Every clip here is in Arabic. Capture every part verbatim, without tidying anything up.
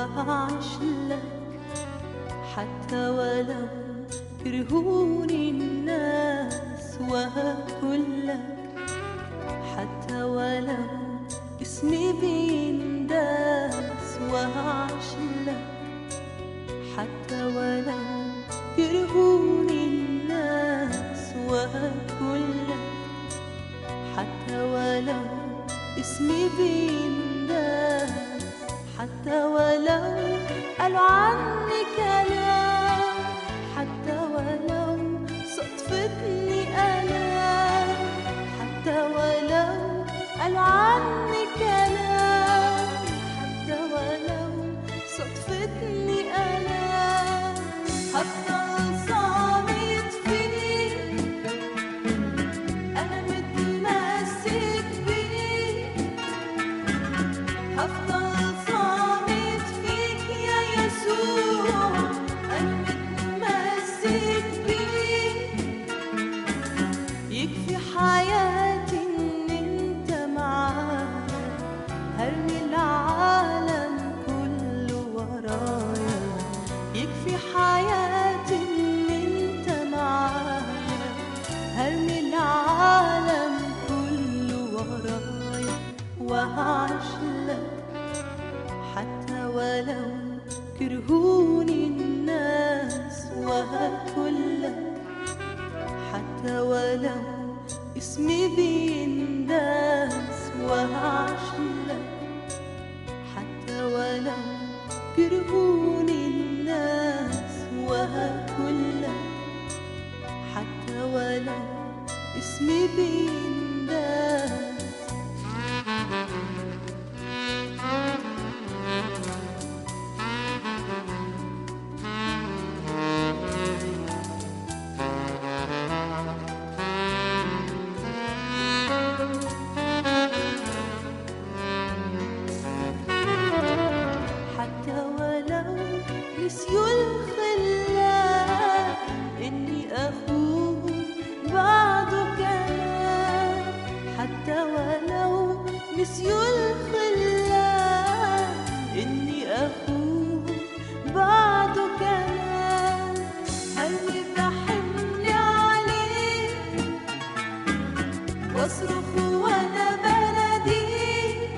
وأعيش لك حتى ولو كرهوني الناس، وهاكل لك حتى ولو اسمي بينداس، وهعيش لك حتى ولو كرهوني الناس، وهاكل لك حتى ولو اسمي بينداس، حتى ولو قالوا عني كلام، حتى ولو صدفتني آلام، حتى ولو قالوا عني كلام، حتى ولو صدفتني آلام، هفضل صامت فيك، أنا متمسك بيك، هفضل صامت فيك يا يسوع، أنا متمسك بيك، يكفي حياتي إن أنت معايا، هرمي العالم كله ورايا، يكفي حياتي إن أنت معايا، هرمي العالم كله ورايا، وهعيش لك حتى ولو كرهوني الناس، وهاكل لك حتى ولو اسمي بينداس، وهعيش لك حتى ولو كرهوني الناس، وهاكل لك حتى ولو اسمي بينداس. حتى ولو نسيوا الخلان إني أخوهم بعده كمان، حتى ولو نسيوا الخلان إني أخوهم بعده كمان، قلبي بحملي عليك واصرخ وأنا بناديك،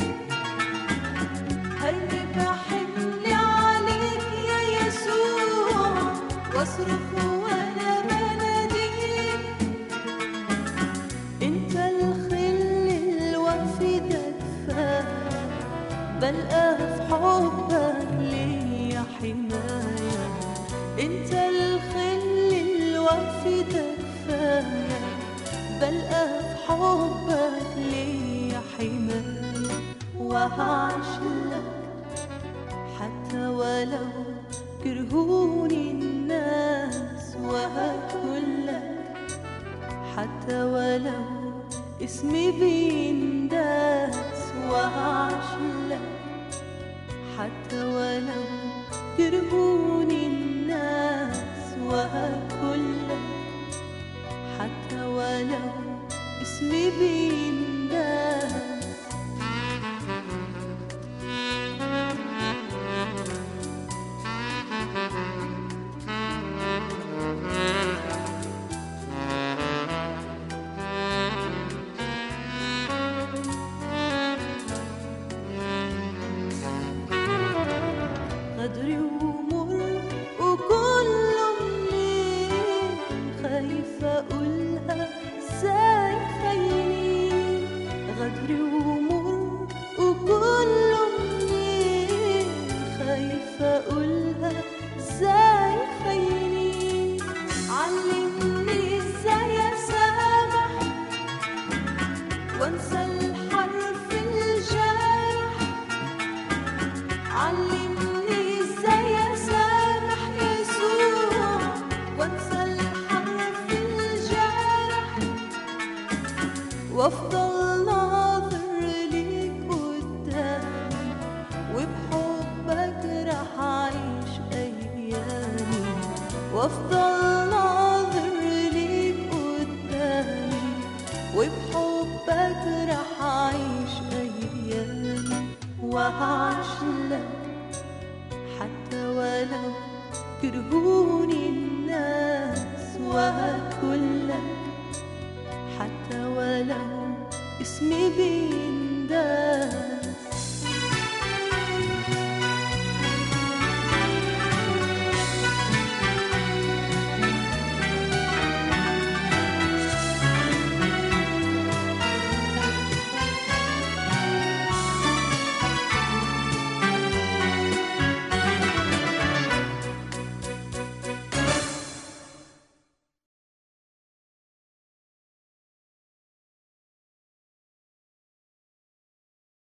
قلبي بحملي عليك يا يسوع، واصرخ وأنا بناديك، أنت الخل الوفي ده كفاية، بلقى في حبك ليا حماية، أنت الخل الوفي ده كفاية، بلقى في حبك ليا حماية، وهعيش لك حتى ولو كرهوني الناس، وهاكل لك حتى ولو اسمي بينداس، وهعيش لك حتى ولو كرهوني الناس، وهاكل لك حتى ولو اسمي بينداس. غدري ومر وكله منين، خايفة أقولها ازاي خاينين، غدري ومر وكله منين، خايفة أقولها ازاي خاينين، علمني ازاي أسامح وانسى الحرف الجارح، علمني ازاي اسامح يسوع وانسى الحرف الجارح، وافضل ناظر ليك قدامي، وبحبك رح اعيش ايامي، وافضل ناظر ليك قدامي، وبحبك رح اعيش ايامي، وهعيش لك كرهوني الناس وهكلك حتى ولو اسمي بي